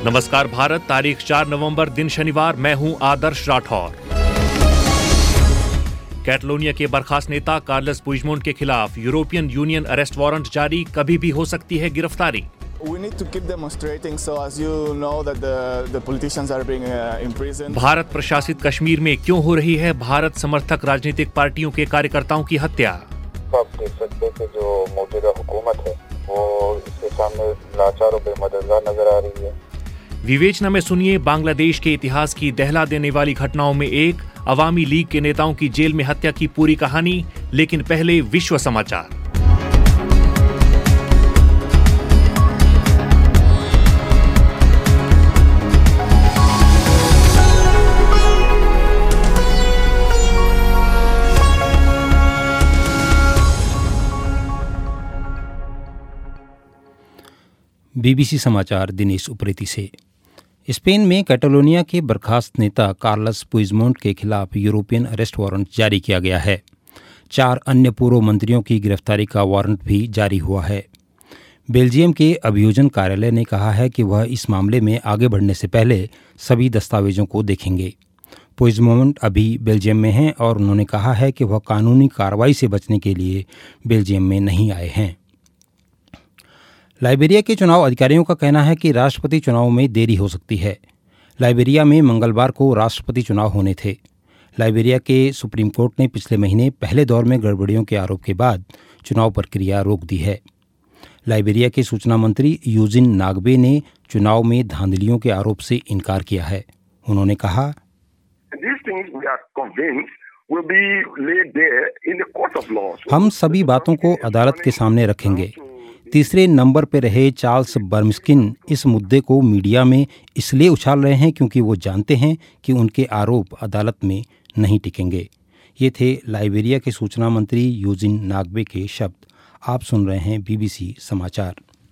नमस्कार भारत, तारीख 4 नवंबर, दिन शनिवार। मैं हूं आदर्श राठौर। कैटलोनिया के बर्खास्त नेता कार्लस पुइजमोंट के खिलाफ यूरोपियन यूनियन अरेस्ट वारंट जारी, कभी भी हो सकती है गिरफ्तारी। भारत प्रशासित कश्मीर में क्यों हो रही है भारत समर्थक राजनीतिक पार्टियों के कार्यकर्ताओं की हत्या। आप देख सकते हैं कि जो मौजूदा हुकूमत है वो इसके सामने लाचार और बेमददगार नजर आ रही है। विवेचना में सुनिए बांग्लादेश के इतिहास की दहला देने वाली घटनाओं में एक, अवामी लीग के नेताओं की जेल में हत्या की पूरी कहानी। लेकिन पहले विश्व समाचार। बीबीसी समाचार दिनेश उप्रेती से। स्पेन में कैटलोनिया के बर्खास्त नेता कार्लस पुइजमोंट के खिलाफ यूरोपियन अरेस्ट वारंट जारी किया गया है। 4 अन्य पूर्व मंत्रियों की गिरफ्तारी का वारंट भी जारी हुआ है। बेल्जियम के अभियोजन कार्यालय ने कहा है कि वह इस मामले में आगे बढ़ने से पहले सभी दस्तावेजों को देखेंगे। पुइजमोंट अभी बेल्जियम में हैं और उन्होंने कहा है कि वह कानूनी कार्रवाई से बचने के लिए बेल्जियम में नहीं आए हैं। लाइबेरिया के चुनाव अधिकारियों का कहना है कि राष्ट्रपति चुनाव में देरी हो सकती है। लाइबेरिया में मंगलवार को राष्ट्रपति चुनाव होने थे। लाइबेरिया के सुप्रीम कोर्ट ने पिछले महीने पहले दौर में गड़बड़ियों के आरोप के बाद चुनाव प्रक्रिया रोक दी है। लाइबेरिया के सूचना मंत्री यूजिन नागबे ने चुनाव में धांधलियों के आरोप से इनकार किया है। उन्होंने कहा, हम सभी बातों को अदालत के सामने रखेंगे। तीसरे नंबर पर रहे चार्ल्स बर्मस्किन इस मुद्दे को मीडिया में इसलिए उछाल रहे हैं क्योंकि वो जानते हैं कि उनके आरोप अदालत में नहीं टिकेंगे। ये थे लाइबेरिया के सूचना मंत्री यूजिन नागबे के शब्द। आप सुन रहे हैं बीबीसी समाचार।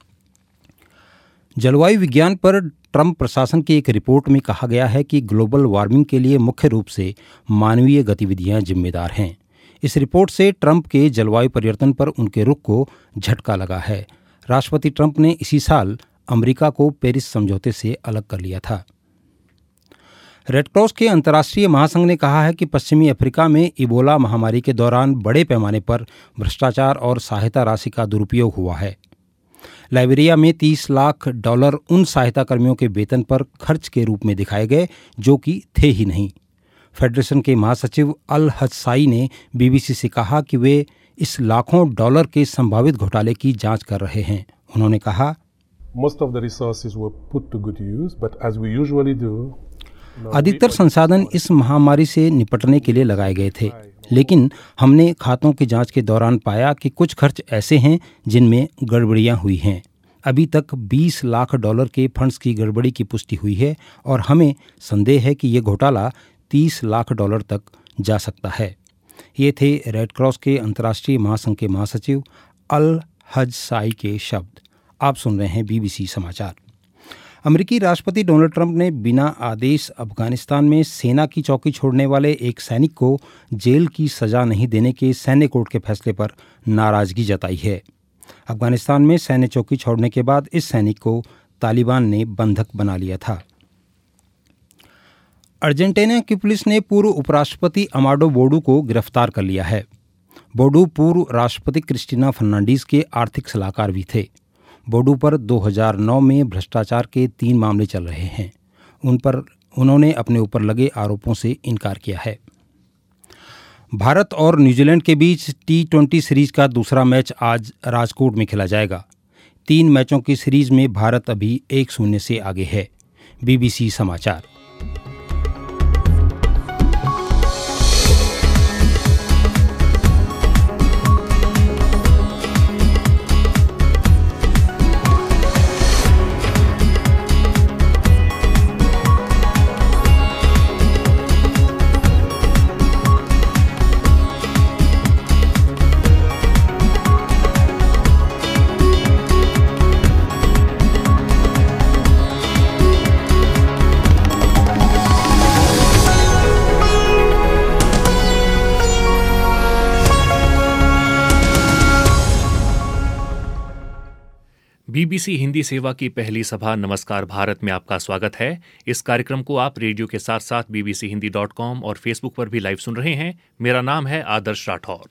जलवायु विज्ञान पर ट्रंप प्रशासन की एक रिपोर्ट में कहा गया है कि ग्लोबल वार्मिंग के लिए मुख्य रूप से मानवीय गतिविधियां जिम्मेदार हैं। इस रिपोर्ट से ट्रंप के जलवायु परिवर्तन पर उनके रुख को झटका लगा है। राष्ट्रपति ट्रंप ने इसी साल अमेरिका को पेरिस समझौते से अलग कर लिया था। रेड क्रॉस के अंतर्राष्ट्रीय महासंघ ने कहा है कि पश्चिमी अफ्रीका में इबोला महामारी के दौरान बड़े पैमाने पर भ्रष्टाचार और सहायता राशि का दुरुपयोग हुआ है। लाइबेरिया में $30 लाख उन सहायता कर्मियों के वेतन पर खर्च के रूप में दिखाए गए जो कि थे ही नहीं। फेडरेशन के महासचिव अल हजसाई ने बीबीसी से कहा कि वे इस लाखों डॉलर के संभावित घोटाले की जांच कर रहे हैं। उन्होंने कहा, अधिकतर संसाधन इस महामारी से निपटने के लिए लगाए गए थे, लेकिन हमने खातों की जांच के दौरान पाया कि कुछ खर्च ऐसे हैं जिनमें गड़बड़ियां हुई हैं। अभी तक $20 लाख के फंड्स की गड़बड़ी की पुष्टि हुई है और हमें संदेह है कि ये घोटाला $30 लाख तक जा सकता है। ये थे रेड क्रॉस के अंतर्राष्ट्रीय महासंघ के महासचिव अल हजसाई के शब्द। आप सुन रहे हैं बीबीसी समाचार। अमेरिकी राष्ट्रपति डोनाल्ड ट्रंप ने बिना आदेश अफगानिस्तान में सेना की चौकी छोड़ने वाले एक सैनिक को जेल की सजा नहीं देने के सैन्य कोर्ट के फैसले पर नाराजगी जताई है। अफगानिस्तान में सैन्य चौकी छोड़ने के बाद इस सैनिक को तालिबान ने बंधक बना लिया था। अर्जेंटीना की पुलिस ने पूर्व उपराष्ट्रपति अमाडो बोडो को गिरफ्तार कर लिया है। बोडो पूर्व राष्ट्रपति क्रिस्टिना फर्नांडीज के आर्थिक सलाहकार भी थे। बोडो पर 2009 में भ्रष्टाचार के 3 मामले चल रहे हैं। उन्होंने अपने ऊपर लगे आरोपों से इनकार किया है। भारत और न्यूजीलैंड के बीच T20 सीरीज का दूसरा मैच आज राजकोट में खेला जाएगा। 3 मैचों की सीरीज में भारत अभी 1-0 से आगे है। बीबीसी समाचार। बीबीसी हिंदी सेवा की पहली सभा नमस्कार भारत में आपका स्वागत है। इस कार्यक्रम को आप रेडियो के साथ साथ bbchondi.com और फेसबुक पर भी लाइव सुन रहे हैं। मेरा नाम है आदर्श राठौर।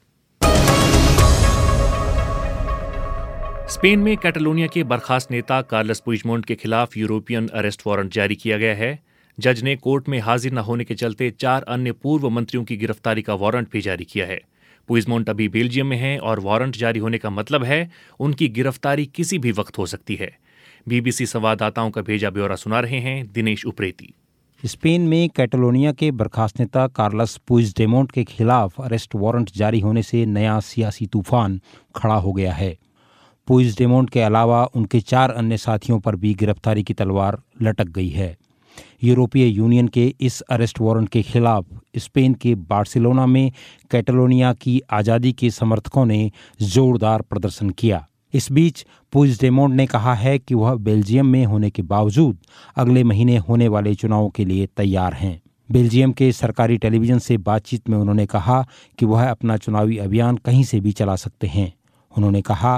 स्पेन में कैटलोनिया के बर्खास्त नेता कार्लस पुइजमोंट के खिलाफ यूरोपियन अरेस्ट वारंट जारी किया गया है। जज ने कोर्ट में हाजिर न होने के चलते 4 अन्य पूर्व मंत्रियों की गिरफ्तारी का वारंट भी जारी किया है। पुइजमोंट अभी बेल्जियम में हैं और वारंट जारी होने का मतलब है उनकी गिरफ्तारी किसी भी वक्त हो सकती है। बीबीसी संवाददाताओं का भेजा ब्यौरा सुना रहे हैं दिनेश उप्रेती। स्पेन में कैटलोनिया के बर्खास्त नेता कार्लस पुइजडेमोंट के खिलाफ अरेस्ट वारंट जारी होने से नया सियासी तूफान खड़ा हो गया है। पुइजडेमोंट के अलावा उनके 4 अन्य साथियों पर भी गिरफ्तारी की तलवार लटक गई है। यूरोपीय यूनियन के इस अरेस्ट वारंट के खिलाफ स्पेन के बार्सिलोना में कैटलोनिया की आज़ादी के समर्थकों ने जोरदार प्रदर्शन किया। इस बीच पुइजडेमोंट ने कहा है कि वह बेल्जियम में होने के बावजूद अगले महीने होने वाले चुनावों के लिए तैयार हैं। बेल्जियम के सरकारी टेलीविजन से बातचीत में उन्होंने कहा कि वह अपना चुनावी अभियान कहीं से भी चला सकते हैं। उन्होंने कहा,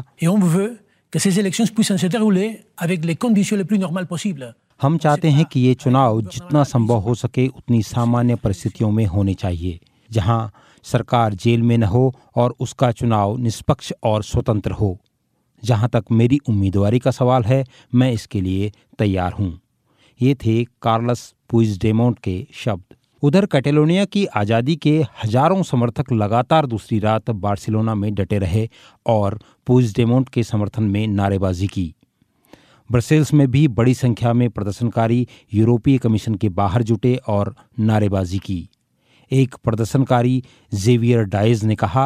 हम चाहते हैं कि ये चुनाव जितना संभव हो सके उतनी सामान्य परिस्थितियों में होने चाहिए, जहां सरकार जेल में न हो और उसका चुनाव निष्पक्ष और स्वतंत्र हो। जहां तक मेरी उम्मीदवारी का सवाल है, मैं इसके लिए तैयार हूं। ये थे कार्लस पुइजडेमोंट के शब्द। उधर कैटलोनिया की आज़ादी के हजारों समर्थक लगातार दूसरी रात बार्सिलोना में डटे रहे और पुइजडेमोंट के समर्थन में नारेबाजी की। ब्रसेल्स में भी बड़ी संख्या में प्रदर्शनकारी यूरोपीय कमीशन के बाहर जुटे और नारेबाजी की। एक प्रदर्शनकारी जेवियर डाइज ने कहा,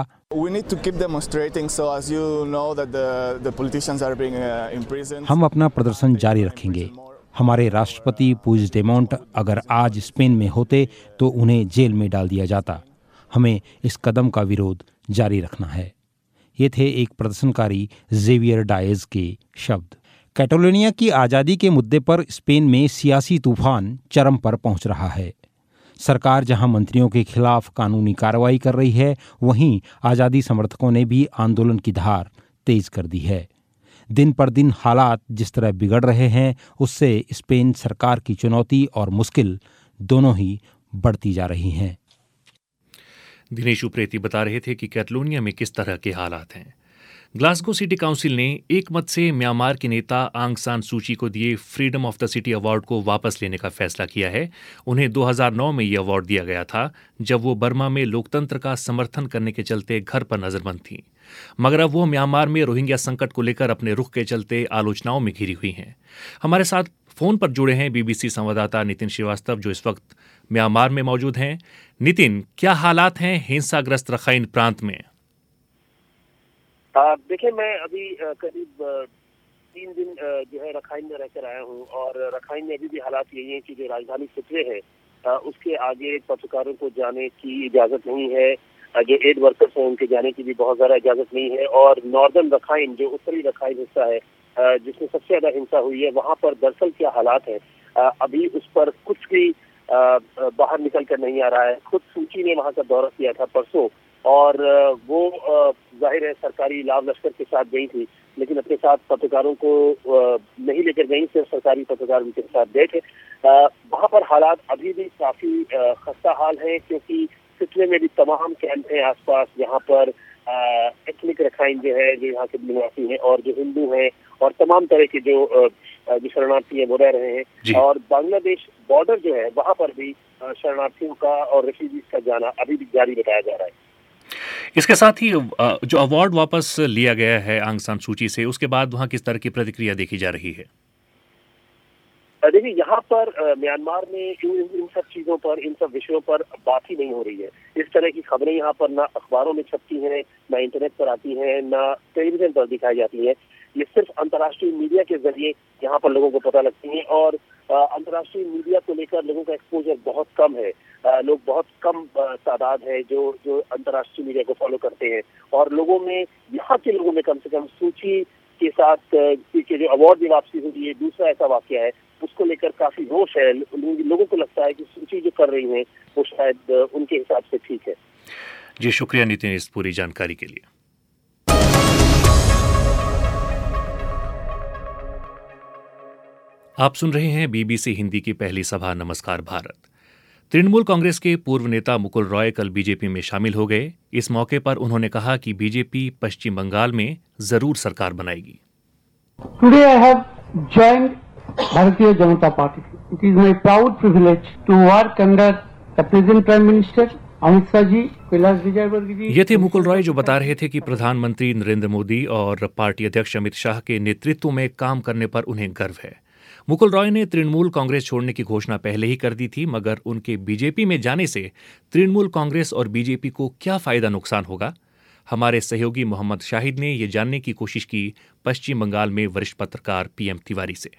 हम अपना प्रदर्शन जारी रखेंगे। हमारे राष्ट्रपति पुइजडेमोंट अगर आज स्पेन में होते तो उन्हें जेल में डाल दिया जाता। हमें इस कदम का विरोध जारी रखना है। ये थे एक प्रदर्शनकारी जेवियर डाइज के शब्द। कैटलोनिया की आज़ादी के मुद्दे पर स्पेन में सियासी तूफान चरम पर पहुंच रहा है। सरकार जहां मंत्रियों के खिलाफ कानूनी कार्रवाई कर रही है, वहीं आज़ादी समर्थकों ने भी आंदोलन की धार तेज कर दी है। दिन पर दिन हालात जिस तरह बिगड़ रहे हैं, उससे स्पेन सरकार की चुनौती और मुश्किल दोनों ही बढ़ती जा रही हैं। दिनेश उप्रेती बता रहे थे कि कैटलोनिया में किस तरह के हालात हैं। ग्लासगो सिटी काउंसिल ने एक मत से म्यांमार के नेता आंग सान सूची को दिए freedom of the city award को वापस लेने का फैसला किया है। उन्हें 2009 में यह अवार्ड दिया गया था, जब वो बर्मा में लोकतंत्र का समर्थन करने के चलते घर पर नजरबंद थीं। मगर अब वो म्यांमार में रोहिंग्या संकट को लेकर अपने रुख के चलते आलोचनाओं में घिरी हुई हैं। हमारे साथ फोन पर जुड़े हैं बीबीसी संवाददाता नितिन श्रीवास्तव, जो इस वक्त म्यांमार में मौजूद हैं। नितिन, क्या हालात हैं हिंसाग्रस्त रखाइन प्रांत में? देखिए, मैं अभी करीब 3 दिन जो है रखाइन में रहकर आया हूँ और रखाइन में अभी भी हालात यही है कि जो राजधानी सिटवे है उसके आगे पत्रकारों को जाने की इजाजत नहीं है। जो एड वर्कर्स हैं उनके जाने की भी बहुत ज़्यादा इजाजत नहीं है। और नॉर्दर्न रखाइन, जो उत्तरी रखाइन हिस्सा है जिसमें सबसे ज़्यादा हिंसा हुई है, वहाँ पर दरअसल क्या हालात हैं अभी उस पर कुछ भी बाहर निकल कर नहीं आ रहा है। खुद सूची ने वहाँ का दौरा किया था परसों और वो जाहिर है सरकारी लाभ लश्कर के साथ गई थी, लेकिन अपने साथ पत्रकारों को नहीं लेकर गई, सिर्फ सरकारी पत्रकार उनके साथ गए थे। वहाँ पर हालात अभी भी काफ़ी खस्ता हाल है, क्योंकि सिटवे में भी तमाम कैंप हैं आसपास, जहाँ पर एथनिक रखाइन जो है, जो यहाँ के निवासी हैं और जो हिंदू हैं और तमाम तरह के जो शरणार्थी हैं वो रह रहे हैं। और बांग्लादेश बॉर्डर जो है वहाँ पर भी शरणार्थियों का और रेफ्यूजीज का जाना अभी भी जारी बताया जा रहा है। इसके साथ ही जो अवार्ड वापस लिया गया है आंग सान सूची से, उसके बाद वहाँ किस तरह की प्रतिक्रिया देखी जा रही है? देखिए, यहाँ पर म्यांमार में इन सब चीज़ों पर, इन सब विषयों पर बात ही नहीं हो रही है। इस तरह की खबरें यहाँ पर ना अखबारों में छपती हैं, ना इंटरनेट पर आती हैं, ना टेलीविजन पर दिखाई जाती हैं। ये सिर्फ अंतर्राष्ट्रीय मीडिया के जरिए यहाँ पर लोगों को पता लगती हैं और अंतर्राष्ट्रीय मीडिया को लेकर लोगों का एक्सपोजर बहुत कम है। लोग बहुत कम तादाद है जो अंतर्राष्ट्रीय मीडिया को फॉलो करते हैं और लोगों में, यहाँ के लोगों में कम से कम सूची के साथ के जो अवार्ड की वापसी हुई है, दूसरा ऐसा वाकया है, उसको लेकर काफी रोष है। लोगों को लगता है कि सूची जो कर रही है वो शायद उनके हिसाब से ठीक है। जी, शुक्रिया नितिन इस पूरी जानकारी के लिए। आप सुन रहे हैं बीबीसी हिंदी की पहली सभा नमस्कार भारत। तृणमूल कांग्रेस के पूर्व नेता मुकुल रॉय कल बीजेपी में शामिल हो गए। इस मौके पर उन्होंने कहा कि बीजेपी पश्चिम बंगाल में जरूर सरकार बनाएगी। Today I have joined Bharatiya Janata Party. It is my proud privilege to work under the present Prime Minister Amit Shah ji, Kailash Vijayvargiya जी। ये थे मुकुल रॉय जो बता रहे थे कि प्रधानमंत्री नरेंद्र मोदी और पार्टी अध्यक्ष अमित शाह के नेतृत्व में काम करने पर उन्हें गर्व है। मुकुल रॉय ने तृणमूल कांग्रेस छोड़ने की घोषणा पहले ही कर दी थी, मगर उनके बीजेपी में जाने से तृणमूल कांग्रेस और बीजेपी को क्या फायदा नुकसान होगा, हमारे सहयोगी मोहम्मद शाहिद ने ये जानने की कोशिश की पश्चिम बंगाल में वरिष्ठ पत्रकार पीएम तिवारी से।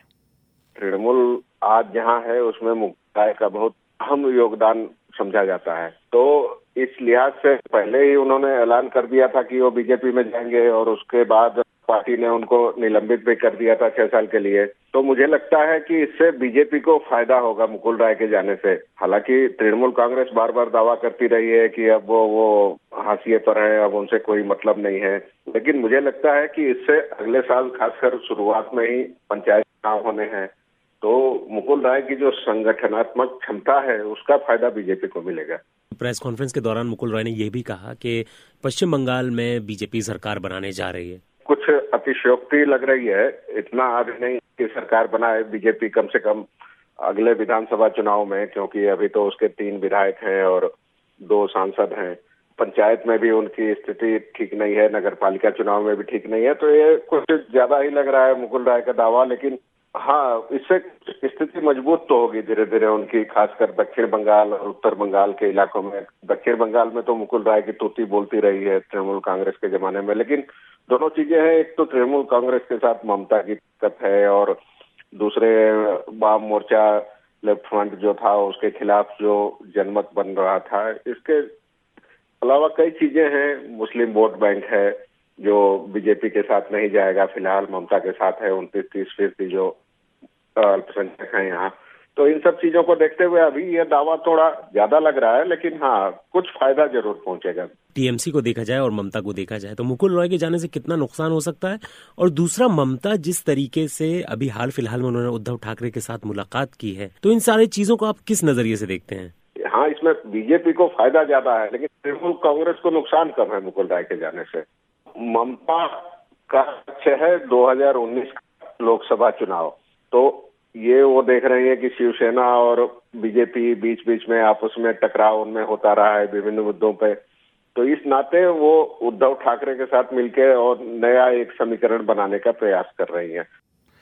तृणमूल आज जहां है उसमें मुकुल रॉय का बहुत अहम योगदान समझा जाता है, तो इस लिहाज से पहले ही उन्होंने ऐलान कर दिया था कि वो बीजेपी में जाएंगे और उसके बाद पार्टी ने उनको निलंबित भी कर दिया था 6 साल के लिए। तो मुझे लगता है कि इससे बीजेपी को फायदा होगा मुकुल रॉय के जाने से। हालांकि तृणमूल कांग्रेस बार बार दावा करती रही है कि अब वो हाशिए पर है, अब उनसे कोई मतलब नहीं है, लेकिन मुझे लगता है कि इससे अगले साल खासकर शुरुआत में ही पंचायत चुनाव होने हैं, तो मुकुल रॉय की जो संगठनात्मक क्षमता है उसका फायदा बीजेपी को मिलेगा। प्रेस कॉन्फ्रेंस के दौरान मुकुल रॉय ने यह भी कहा कि पश्चिम बंगाल में बीजेपी सरकार बनाने जा रही है। कुछ अतिशयोक्ति लग रही है, इतना अभी नहीं कि सरकार बनाए बीजेपी कम से कम अगले विधानसभा चुनाव में, क्योंकि अभी तो उसके 3 विधायक हैं और 2 सांसद हैं। पंचायत में भी उनकी स्थिति ठीक नहीं है, नगर पालिका चुनाव में भी ठीक नहीं है, तो ये कुछ ज्यादा ही लग रहा है मुकुल रॉय का दावा। लेकिन हाँ, इससे स्थिति मजबूत तो होगी धीरे धीरे उनकी, खासकर दक्षिण बंगाल और उत्तर बंगाल के इलाकों में। दक्षिण बंगाल में तो मुकुल रॉय की तूती बोलती रही है तृणमूल कांग्रेस के जमाने में, लेकिन दोनों चीजें हैं, एक तो तृणमूल कांग्रेस के साथ ममता की दिक्कत है और दूसरे वाम मोर्चा लेफ्ट फ्रंट जो था उसके खिलाफ जो जनमत बन रहा था। इसके अलावा कई चीजें हैं, मुस्लिम वोट बैंक है जो बीजेपी के साथ नहीं जाएगा, फिलहाल ममता के साथ है, 29-30% जो अल्पसंख्यक है यहाँ। तो इन सब चीजों को देखते हुए अभी ये दावा थोड़ा ज्यादा लग रहा है, लेकिन हाँ, कुछ फायदा जरूर पहुंचेगा। टीएमसी को देखा जाए और ममता को देखा जाए तो मुकुल रॉय के जाने से कितना नुकसान हो सकता है, और दूसरा ममता जिस तरीके से अभी हाल फिलहाल में उन्होंने उद्धव ठाकरे के साथ मुलाकात की है, तो इन सारी चीजों को आप किस नजरिए से देखते हैं? हाँ, इसमें बीजेपी को फायदा ज्यादा है, लेकिन तृणमूल कांग्रेस को नुकसान कम है मुकुल रॉय के जाने से। ममता का लक्ष्य है 2019 लोकसभा चुनाव, तो ये वो देख रहे हैं कि शिवसेना और बीजेपी बीच बीच में आपस में टकराव उनमें होता रहा है विभिन्न मुद्दों पे, तो इस नाते वो उद्धव ठाकरे के साथ मिलकर और नया एक समीकरण बनाने का प्रयास कर रही हैं।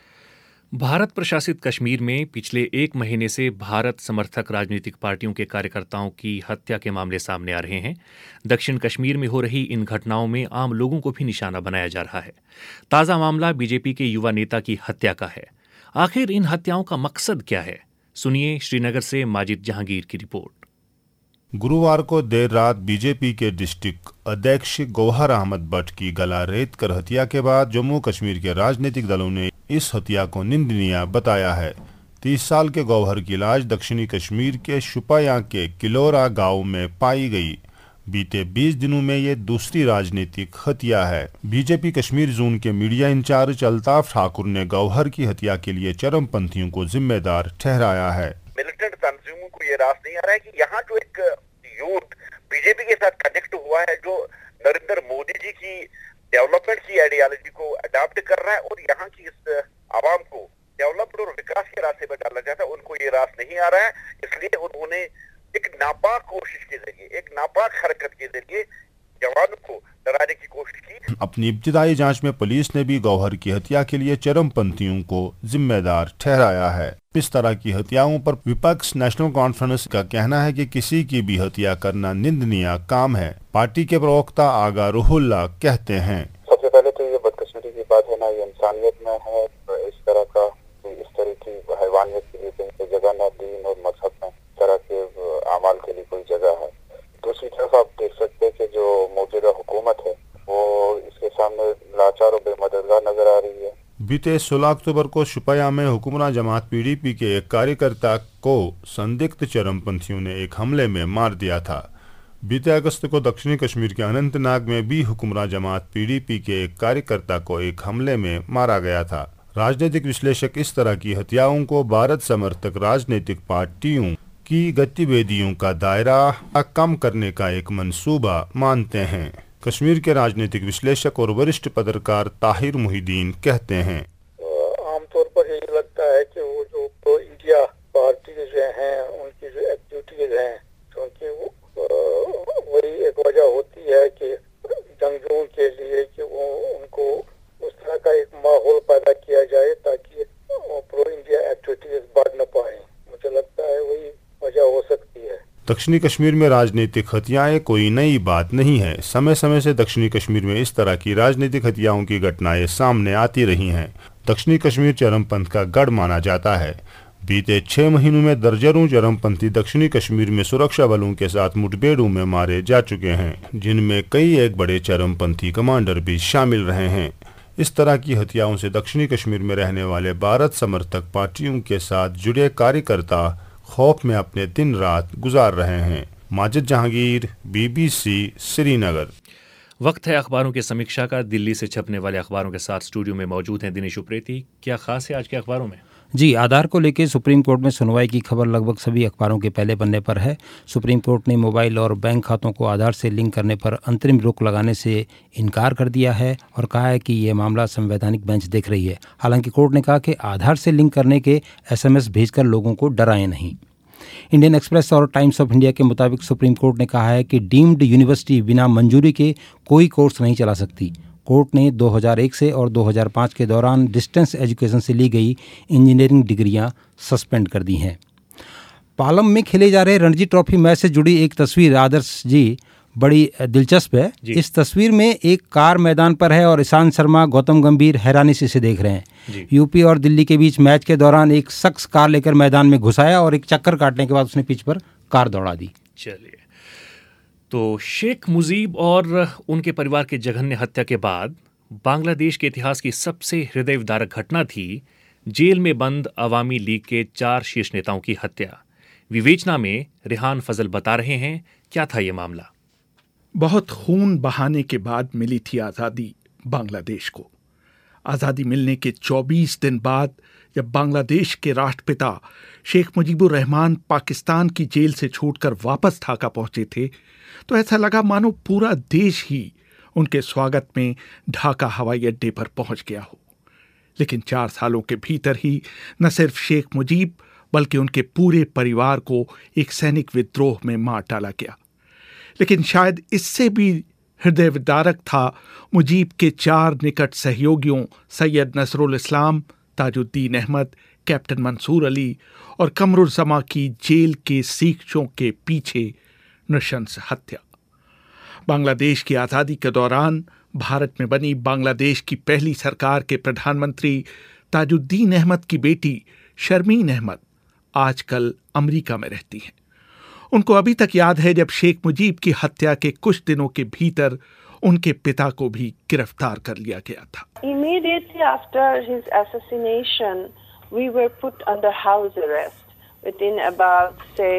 भारत प्रशासित कश्मीर में पिछले 1 महीने से भारत समर्थक राजनीतिक पार्टियों के कार्यकर्ताओं की हत्या के मामले सामने आ रहे हैं। दक्षिण कश्मीर में हो रही इन घटनाओं में आम लोगों को भी निशाना बनाया जा रहा है। ताज़ा मामला बीजेपी के युवा नेता की हत्या का है। आखिर इन हत्याओं का मकसद क्या है? सुनिए श्रीनगर से माजिद जहांगीर की रिपोर्ट। गुरुवार को देर रात बीजेपी के डिस्ट्रिक्ट अध्यक्ष गौहर अहमद भट्ट की गला रेत कर हत्या के बाद जम्मू कश्मीर के राजनीतिक दलों ने इस हत्या को निंदनीय बताया है। 30 साल के गौहर की लाश दक्षिणी कश्मीर के शुपाया के किलोरा गांव में पाई गई। बीते 20 दिनों में ये दूसरी राजनीतिक हत्या है। बीजेपी कश्मीर जोन के मीडिया इंचार्ज अल्ताफ ठाकुर ने गौहर की हत्या के लिए चरमपंथियों को जिम्मेदार ठहराया है। मिलिटेंट तंजीमों को ये रास नहीं आ रहा है कि यहाँ जो एक यूथ बीजेपी के साथ कनेक्ट हुआ है, जो नरेंद्र मोदी जी की डेवलपमेंट की आइडियोलॉजी को अडॉप्ट कर रहा है और यहाँ की इस आवाम को डेवलपमेंट और विकास के रास्ते पर डालना चाहता है, उनको ये रास नहीं आ रहा है। इसलिए उन्होंने एक नापाक कोशिश के जरिए, एक नापाक हरकत के जरिए जवानों को डराने की कोशिश की। अपनी इब्तिदाई जांच में पुलिस ने भी गौहर की हत्या के लिए चरमपंथियों को जिम्मेदार ठहराया है। इस तरह की हत्याओं पर विपक्ष नेशनल कॉन्फ्रेंस का कहना है कि किसी की भी हत्या करना निंदनीय काम है। पार्टी के प्रवक्ता आगा रुहुल्ला कहते हैं, सबसे पहले तो ये बदकिस्मती की बात है ना, ये इंसानियत में है, इस तरह का इस तरह की हैवानियत के लिए कहीं जगह न दीन और मजहब में तरह के अमाल के लिए कोई जगह है। दूसरी तरफ आप देख सकते हैं कि जो मौजूदा हुकूमत है वो इसके सामने लाचार और बेमददगार नजर आ रही है। बीते 16 अक्टूबर को शुपाया में हुक्मरान जमात पीडीपी के एक कार्यकर्ता को संदिग्ध चरमपंथियों ने एक हमले में मार दिया था। बीते अगस्त को दक्षिणी कश्मीर के अनंतनाग में भी हुक्मरान जमात पीडीपी के एक कार्यकर्ता को एक हमले में मारा गया था। राजनीतिक विश्लेषक इस तरह की हत्याओं को भारत समर्थक राजनीतिक पार्टियों की गतिविधियों का दायरा कम करने का एक मंसूबा मानते हैं। कश्मीर के राजनीतिक विश्लेषक और वरिष्ठ पत्रकार ताहिर मुहिदीन कहते हैं, आमतौर पर यही लगता है कि वो जो प्रो इंडिया पार्टी जो हैं उनकी जो एक्टिविटीज हैं, क्योंकि वही एक वजह होती है कि जंगजुओं के लिए कि वो उनको उस तरह का एक माहौल पैदा किया जाए ताकि प्रो इंडिया एक्टिविटीज बढ़ न पाए। मुझे लगता है वही वजह हो सकती है। दक्षिणी कश्मीर में राजनीतिक हत्याएं कोई नई बात नहीं है। समय समय से दक्षिणी कश्मीर में इस तरह की राजनीतिक हत्याओं की घटनाएं सामने आती रही हैं। दक्षिणी कश्मीर चरमपंथ का गढ़ माना जाता है। बीते 6 महीनों में दर्जनों चरमपंथी दक्षिणी कश्मीर में सुरक्षा बलों के साथ मुठभेड़ों में मारे जा चुके हैं, जिनमें कई एक बड़े चरमपंथी कमांडर भी शामिल रहे हैं। इस तरह की हत्याओं से दक्षिणी कश्मीर में रहने वाले भारत समर्थक पार्टियों के साथ जुड़े कार्यकर्ता खौफ में अपने दिन रात गुजार रहे हैं। माजिद जहांगीर, BBC, श्रीनगर। वक्त है अखबारों की समीक्षा का। दिल्ली से छपने वाले अखबारों के साथ स्टूडियो में मौजूद हैं दिनेश उप्रेती। क्या खास है आज के अखबारों में? जी, आधार को लेकर सुप्रीम कोर्ट में सुनवाई की खबर लगभग सभी अखबारों के पहले पन्ने पर है। सुप्रीम कोर्ट ने मोबाइल और बैंक खातों को आधार से लिंक करने पर अंतरिम रोक लगाने से इनकार कर दिया है और कहा है कि ये मामला संवैधानिक बेंच देख रही है। हालांकि कोर्ट ने कहा कि आधार से लिंक करने के SMS भेजकर लोगों को डराएं नहीं। इंडियन एक्सप्रेस और टाइम्स ऑफ इंडिया के मुताबिक सुप्रीम कोर्ट ने कहा है कि डीम्ड यूनिवर्सिटी बिना मंजूरी के कोई कोर्स नहीं चला सकती। कोर्ट ने 2001 से और 2005 के दौरान डिस्टेंस एजुकेशन से ली गई इंजीनियरिंग डिग्रियां सस्पेंड कर दी हैं। पालम में खेले जा रहे रणजी ट्रॉफी मैच से जुड़ी एक तस्वीर आदर्श जी बड़ी दिलचस्प है। इस तस्वीर में एक कार मैदान पर है और ईशांत शर्मा, गौतम गंभीर हैरानी से इसे देख रहे हैं। यूपी और दिल्ली के बीच मैच के दौरान एक शख्स कार लेकर मैदान में घुस आया और एक चक्कर काटने के बाद उसने पिच पर कार दौड़ा दी। चलिए, तो शेख मुजीब और उनके परिवार की जघन्य हत्या के बाद बांग्लादेश के इतिहास की सबसे हृदय विदारक घटना थी जेल में बंद अवामी लीग के 4 शीर्ष नेताओं की हत्या। विवेचना में रेहान फजल बता रहे हैं क्या था ये मामला। बहुत खून बहाने के बाद मिली थी आज़ादी बांग्लादेश को। आज़ादी मिलने के 24 दिन बाद जब बांग्लादेश के राष्ट्रपिता शेख मुजीबुर रहमान पाकिस्तान की जेल से छूटकर वापस ढाका पहुंचे थे, तो ऐसा लगा मानो पूरा देश ही उनके स्वागत में ढाका हवाई अड्डे पर पहुंच गया हो। लेकिन 4 सालों के भीतर ही न सिर्फ शेख मुजीब बल्कि उनके पूरे परिवार को एक सैनिक विद्रोह में मार डाला गया। लेकिन शायद इससे भी हृदय विदारक था मुजीब के 4 निकट सहयोगियों सैयद नसरुल इस्लाम, ताजुद्दीन अहमद, कैप्टन मंसूर अली और कमरुज़्ज़मा की जेल के सीखों के पीछे नृशंस हत्या। बांग्लादेश की आज़ादी के दौरान भारत में बनी बांग्लादेश की पहली सरकार के प्रधानमंत्री ताजुद्दीन अहमद की बेटी शर्मीन अहमद आजकल अमेरिका में रहती हैं। उनको अभी तक याद है जब शेख मुजीब की हत्या के कुछ दिनों के भीतर उनके पिता को भी गिरफ्तार कर लिया गया था। Immediately after his assassination, we were put under house arrest within about say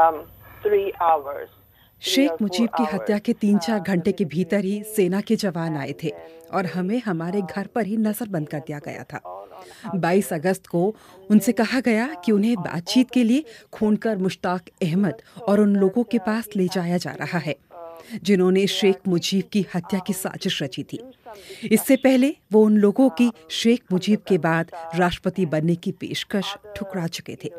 3 hours. Sheikh Mujib की हत्या के 3-4 घंटे के भीतर ही सेना के जवान आए थे और हमें हमारे घर पर ही नजरबंद कर दिया गया था। 22 अगस्त को उनसे कहा गया कि उन्हें बातचीत के लिए खूनकर मुश्ताक अहमद और उन लोगों के पास ले जाया जा रहा है जिन्होंने शेख मुजीब की हत्या की साजिश रची थी। इससे पहले वो उन लोगों की शेख मुजीब के बाद राष्ट्रपति बनने की पेशकश ठुकरा चुके थे।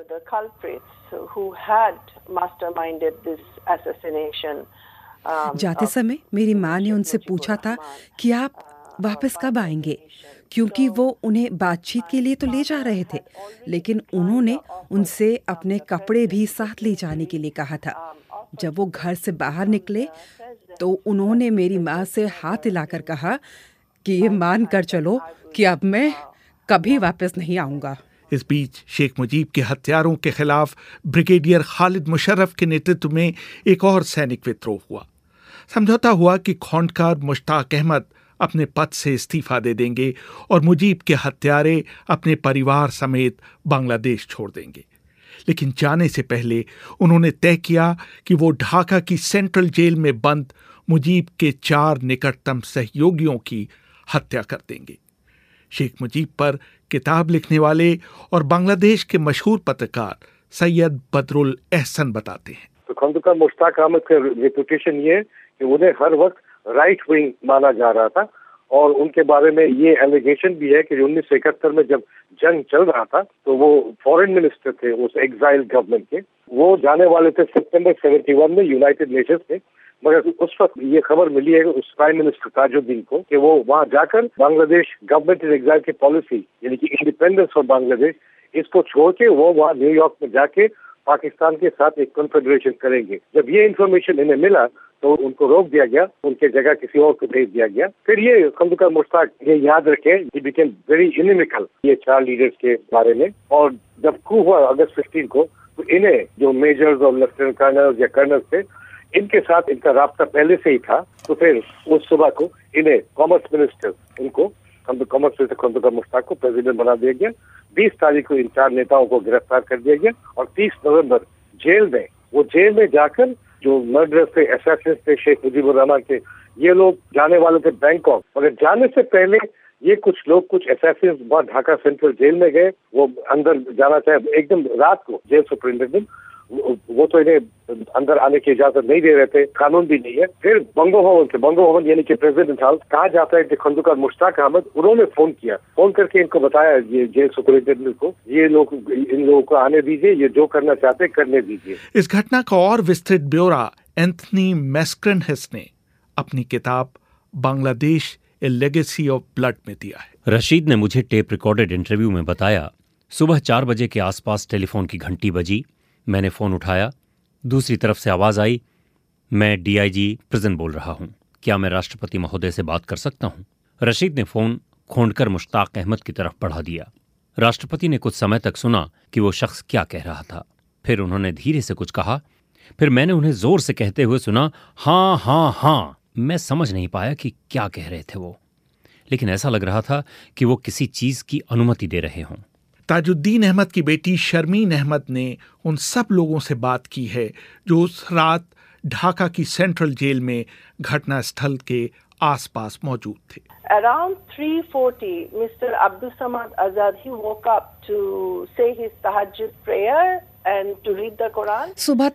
जाते समय मेरी माँ ने उनसे पूछा था कि आप वापस कब आएंगे, क्योंकि वो उन्हें बातचीत के लिए तो ले जा रहे थे, लेकिन उन्होंने उनसे अपने कपड़े भी साथ ले जाने के लिए कहा था। जब वो घर से बाहर निकले तो उन्होंने मेरी माँ से हाथ हिलाकर कहा कि ये मान कर चलो कि अब मैं कभी वापस नहीं आऊँगा। इस बीच शेख मुजीब के हत्यारों के खिलाफ ब्रिगेडियर खालिद मुशर्रफ के नेतृत्व में एक और सैनिक विद्रोह हुआ। समझौता हुआ कि खौंडकार मुश्ताक अहमद अपने पद से इस्तीफा दे देंगे और मुजीब के हत्यारे अपने परिवार समेत बांग्लादेश छोड़ देंगे। लेकिन जाने से पहले उन्होंने तय किया कि वो ढाका की सेंट्रल जेल में बंद मुजीब के 4 निकटतम सहयोगियों की हत्या कर देंगे। शेख मुजीब पर किताब लिखने वाले और बांग्लादेश के मशहूर पत्रकार सैयद बदरुल एहसन बताते हैं। तो खंदकार मुश्ताक अहमद का रेपुटेशन ये है कि उन्हें हर वक्त राइट विंग माना जा रहा था और उनके बारे में ये एलिगेशन भी है कि 1971 में जब जंग चल रहा था तो वो फॉरेन मिनिस्टर थे उस एग्जाइल गवर्नमेंट के। वो जाने वाले थे सितंबर 71 में यूनाइटेड नेशंस में, मगर उस वक्त ये खबर मिली है उस प्राइम मिनिस्टर ताजुद्दीन को कि वो वहाँ जाकर बांग्लादेश गवर्नमेंट एग्जाइल की पॉलिसी यानी कि इंडिपेंडेंस फॉर बांग्लादेश इसको छोड़ के वो वहाँ न्यूयॉर्क में जाके पाकिस्तान के साथ एक कॉन्फेडरेशन करेंगे। जब ये इन्फॉर्मेशन इन्हें मिला तो उनको रोक दिया गया, उनके जगह किसी और को भेज दिया गया। फिर ये खंदकार मुश्ताक ये याद रखें ही बिकेम वेरी इनिमिकल ये 4 लीडर्स के बारे में। और जब कू हुआ अगस्त 15 को तो इन्हें जो मेजर्स और लेफ्टिनेंट कर्नल्स या कर्नल्स थे इनके साथ इनका राब्ता पहले से ही था। तो फिर उस सुबह को इन्हें कॉमर्स मिनिस्टर इनको कॉमर्स मिनिस्टर खंदकार मुश्ताक को प्रेसिडेंट बना दिया गया। 20 तारीख को इन 4 नेताओं को गिरफ्तार कर दिया गया और 30 नवंबर जेल में जाकर जो मर्डरर्स थे, असैसिन्स थे शेख मुजीबुर रहमान के, ये लोग जाने वाले थे बैंकॉक। मगर जाने से पहले ये कुछ लोग कुछ असैसिन्स वहाँ ढाका सेंट्रल जेल में गए। वो अंदर जाना चाहे एकदम रात को जेल सुपरिटेंडेंट वो तो इन्हें अंदर आने की इजाजत नहीं दे रहे थे, कानून भी नहीं है। फिर बंगो भवन यानी कि प्रेसिडेंट हाउस कहा जाता है कि खंदकार मुश्ताक अहमद उन्होंने फोन करके इनको बताया ये जेल सुपरिटेंडेंट को इन लोगों को आने दीजिए, ये जो करना चाहते करने दीजिए। इस घटना का और विस्तृत ब्यौरा एंथनी मैस्क्रनहेस ने अपनी किताब Bangladesh a legacy of blood में दिया है। रशीद ने मुझे टेप रिकॉर्डेड इंटरव्यू में बताया, सुबह 4 बजे के आसपास टेलीफोन की घंटी बजी। मैंने फोन उठाया, दूसरी तरफ से आवाज आई, मैं डीआईजी प्रिजन बोल रहा हूं, क्या मैं राष्ट्रपति महोदय से बात कर सकता हूं? रशीद ने फोन खोंडकर मुश्ताक अहमद की तरफ बढ़ा दिया। राष्ट्रपति ने कुछ समय तक सुना कि वो शख्स क्या कह रहा था। फिर उन्होंने धीरे से कुछ कहा। फिर मैंने उन्हें जोर से कहते हुए सुना, हाँ हाँ हाँ। मैं समझ नहीं पाया कि क्या कह रहे थे वो, लेकिन ऐसा लग रहा था कि वो किसी चीज की अनुमति दे रहे हों। ताजुद्दीन अहमद की बेटी शर्मीन अहमद ने उन सब लोगों से बात की है जो उस रात ढाका की सेंट्रल जेल में घटना स्थल के आसपास मौजूद थे। Around 3:40, Mr. Abdul Samad Azad he woke up to say his tahajjud prayer and to read the Quran. सुबह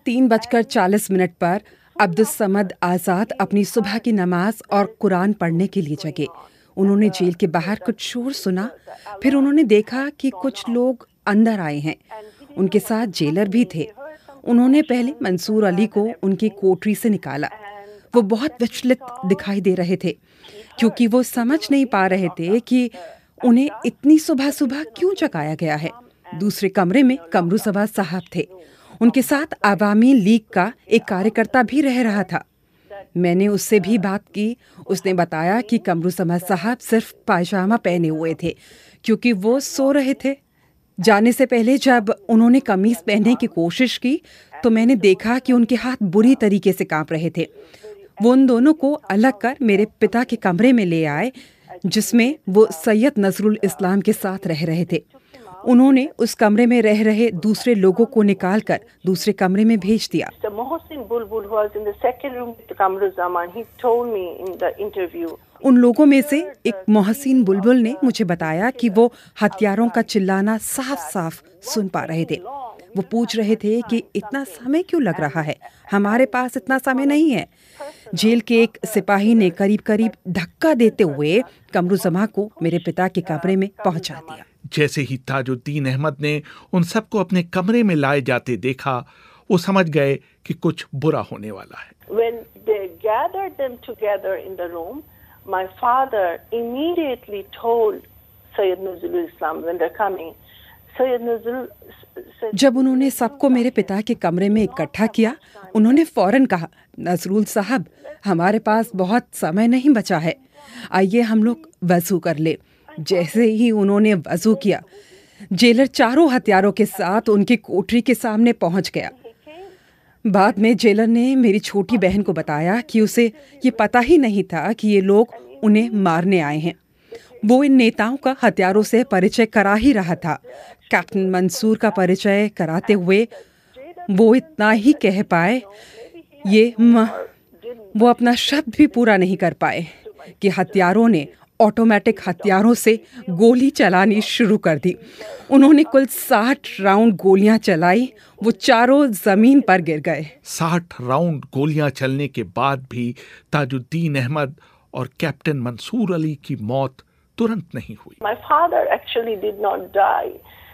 3:40 पर अब्दुल समद आजाद अपनी सुबह की नमाज और कुरान पढ़ने के लिए जगे। उन्होंने जेल के बाहर कुछ शोर सुना। फिर उन्होंने देखा कि कुछ लोग अंदर आए हैं। उनके साथ जेलर भी थे। उन्होंने पहले मंसूर अली को उनकी कोठरी से निकाला। वो बहुत विचलित दिखाई दे रहे थे क्योंकि वो समझ नहीं पा रहे थे कि उन्हें इतनी सुबह सुबह क्यों जगाया गया है। दूसरे कमरे में कमरुज़्ज़मान साहब थे। उनके साथ अवामी लीग का एक कार्यकर्ता भी रह रहा था। मैंने उससे भी बात की। उसने बताया कि कमरुज़्ज़मान साहब सिर्फ पायजामा पहने हुए थे क्योंकि वो सो रहे थे। जाने से पहले जब उन्होंने कमीज पहनने की कोशिश की तो मैंने देखा कि उनके हाथ बुरी तरीके से कांप रहे थे। वो उन दोनों को अलग कर मेरे पिता के कमरे में ले आए जिसमें वो सैयद नजरुल इस्लाम के साथ रह रहे थे। उन्होंने उस कमरे में रह रहे दूसरे लोगों को निकालकर दूसरे कमरे में भेज दिया। उन लोगों में से एक मोहसिन बुलबुल ने मुझे बताया कि वो हथियारों का चिल्लाना साफ साफ सुन पा रहे थे। वो पूछ रहे थे कि इतना समय क्यों लग रहा है, हमारे पास इतना समय नहीं है। जेल के एक सिपाही ने करीब करीब धक्का देते हुए कमरुज़्ज़मान को मेरे पिता के कमरे में पहुंचा दिया। जैसे ही ताजुद्दीन अहमद ने उन सबको अपने कमरे में लाए जाते देखा, वो समझ गए कि कुछ बुरा होने वाला है। When they gathered them together in the room, my father immediately told Sayyid Nazrul Islam when they're coming. Sayyid Nazrul जब उन्होंने सबको मेरे पिता के कमरे में इकट्ठा किया, उन्होंने फौरन कहा, नजरुल साहब, हमारे पास बहुत समय नहीं बचा है, आइए हम लोग वजू कर ले। जैसे ही उन्होंने वजू किया, जेलर चारों हथियारों के साथ उनकी कोठरी के सामने पहुंच गया। बाद में जेलर ने मेरी छोटी बहन को बताया कि उसे ये पता ही नहीं था कि ये लोग उन्हें मारने आए हैं। वो इन नेताओं का हथियारों से परिचय करा ही रहा था। कैप्टन मंसूर का परिचय कराते हुए वो इतना ही कह पाए, वो अपना शब्द भी पूरा नहीं कर पाए कि हथियारों ने ऑटोमेटिक हथियारों से गोली चलानी शुरू कर दी। उन्होंने कुल 60 राउंड गोलियां चलाई। वो चारों जमीन पर गिर गए। 60 राउंड गोलियां चलने के बाद भी ताजुद्दीन अहमद और कैप्टन मंसूर अली की मौत तुरंत नहीं हुई। My father actually did not die.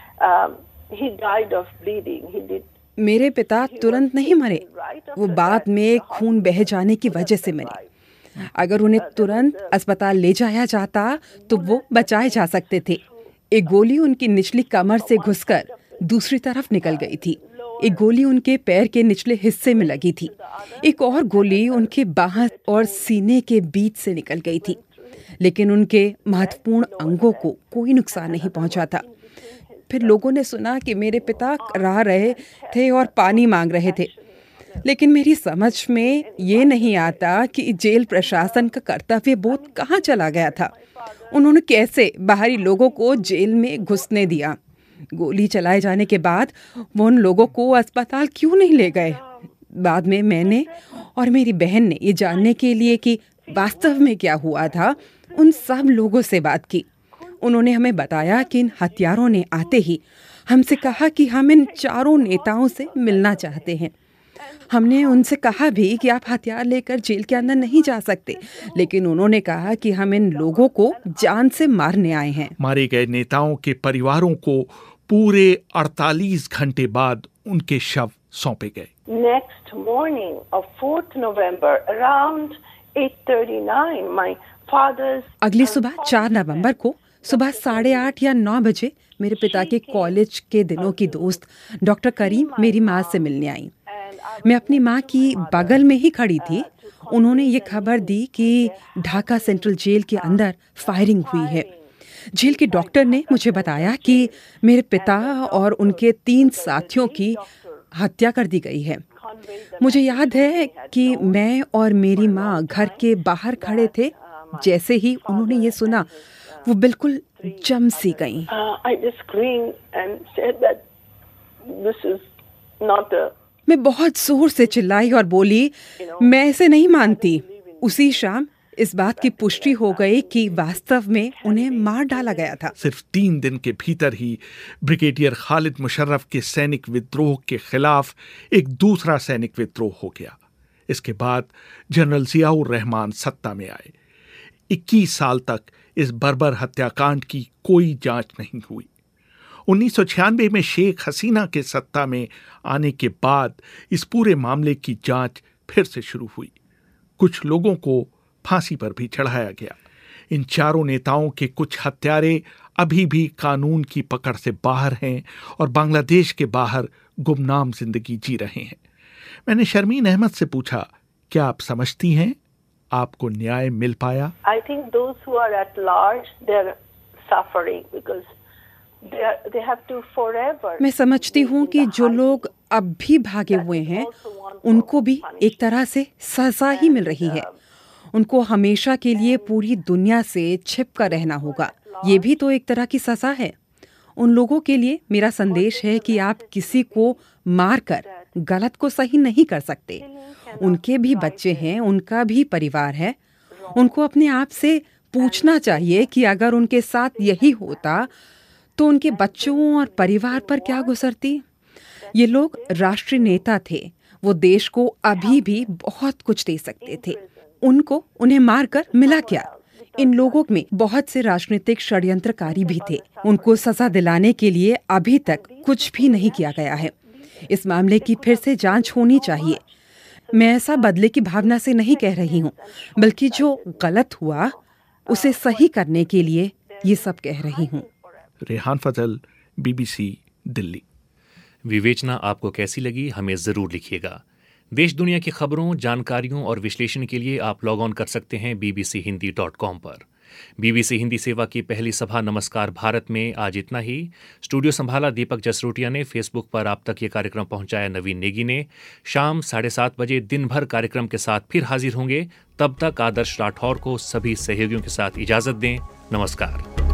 He died of bleeding. मेरे पिता तुरंत नहीं मरे, वो बाद में खून बह जाने की वजह से मरे। अगर उन्हें तुरंत अस्पताल ले जाया जाता तो वो बचाए जा सकते थे। एक गोली उनकी निचली कमर से घुसकर दूसरी तरफ निकल गई थी। एक गोली उनके पैर के निचले हिस्से में लगी थी। एक और गोली उनके बाह और सीने के बीच से निकल गई थी, लेकिन उनके महत्वपूर्ण अंगों को कोई नुकसान नहीं पहुंचा था। फिर लोगों ने सुना कि मेरे पिता कराह रहे थे और पानी मांग रहे थे, लेकिन मेरी समझ में ये नहीं आता कि जेल प्रशासन का कर्तव्य बोध कहाँ चला गया था। उन्होंने कैसे बाहरी लोगों को जेल में घुसने दिया? गोली चलाए जाने के बाद वो उन लोगों को अस्पताल क्यों नहीं ले गए? बाद में मैंने और मेरी बहन ने ये जानने के लिए कि वास्तव में क्या हुआ था, उन सब लोगों से बात की। उन्होंने हमें बताया कि इन हत्यारों ने आते ही हमसे कहा कि हम इन चारों नेताओं से मिलना चाहते हैं। हमने उनसे कहा भी कि आप हथियार लेकर जेल के अंदर नहीं जा सकते, लेकिन उन्होंने कहा कि हम इन लोगों को जान से मारने आए हैं। मारे गए नेताओं के परिवारों को पूरे 48 घंटे बाद उनके शव सौंपे गए। Next morning of 4th November around 8:39 my father's अगली सुबह 4 नवंबर को सुबह 8:30 या 9 बजे मेरे पिता के कॉलेज के दिनों की दोस्त डॉक्टर करीम मेरी माँ से मिलने आई। मैं अपनी माँ की बगल में ही खड़ी थी। उन्होंने ये खबर दी कि ढाका सेंट्रल जेल के अंदर फायरिंग हुई है। जेल के डॉक्टर ने मुझे बताया कि मेरे पिता और उनके 3 साथियों की हत्या कर दी गई है। मुझे याद है कि मैं और मेरी माँ घर के बाहर खड़े थे। जैसे ही उन्होंने ये सुना, वो बिल्कुल जम सी गईं। मैं बहुत जोर से चिल्लाई और बोली, मैं ऐसे नहीं मानती। उसी शाम इस बात की पुष्टि हो गई कि वास्तव में उन्हें मार डाला गया था। सिर्फ 3 दिन के भीतर ही ब्रिगेडियर खालिद मुशर्रफ के सैनिक विद्रोह के खिलाफ एक दूसरा सैनिक विद्रोह हो गया। इसके बाद जनरल जियाउर रहमान सत्ता में आए। 21 साल तक इस बर्बर हत्याकांड की कोई जांच नहीं हुई। 1996 में शेख हसीना के सत्ता में आने के बाद इस पूरे मामले की जांच फिर से शुरू हुई। कुछ लोगों को फांसी पर भी चढ़ाया गया। इन चारों नेताओं के कुछ हत्यारे अभी भी कानून की पकड़ से बाहर हैं और बांग्लादेश के बाहर गुमनाम जिंदगी जी रहे हैं। मैंने शर्मीन अहमद से पूछा, क्या आप समझती हैं आपको न्याय मिल पाया? I think those who are at large, they're suffering because they have to forever. मैं समझती हूँ कि जो लोग अब भी भागे हुए हैं, उनको भी एक तरह से सजा ही मिल रही है। उनको हमेशा के लिए पूरी दुनिया से छिप कर रहना होगा। ये भी तो एक तरह की सजा है। उन लोगों के लिए मेरा संदेश है कि आप किसी को मारकर गलत को सही नहीं कर सकते। उनके भी बच्चे हैं, उनका भी परिवार है। उनको अपने आप से पूछना चाहिए कि अगर उनके साथ यही होता तो उनके बच्चों और परिवार पर क्या गुजरती। ये लोग राष्ट्रीय नेता थे। वो देश को अभी भी बहुत कुछ दे सकते थे। उन्हें मारकर मिला क्या? इन लोगों में बहुत से राजनीतिक षड्यंत्रकारी भी थे। उनको सजा दिलाने के लिए अभी तक कुछ भी नहीं किया गया है। इस मामले की फिर से जांच होनी चाहिए। मैं ऐसा बदले की भावना से नहीं कह रही हूँ, बल्कि जो गलत हुआ उसे सही करने के लिए ये सब कह रही हूँ। रेहान फजल, BBC, दिल्ली। विवेचना आपको कैसी लगी, हमें ज़रूर लिखिएगा। देश दुनिया की खबरों, जानकारियों और विश्लेषण के लिए आप लॉग ऑन कर सकते हैं bbchindi.com पर। BBC हिंदी सेवा की पहली सभा नमस्कार भारत में आज इतना ही। स्टूडियो संभाला दीपक जसरोटिया ने। फेसबुक पर आप तक ये कार्यक्रम पहुंचाया नवीन नेगी ने। शाम 7:30 बजे दिन भर कार्यक्रम के साथ फिर हाजिर होंगे। तब तक आदर्श राठौर को सभी सहयोगियों के साथ इजाजत दें। नमस्कार।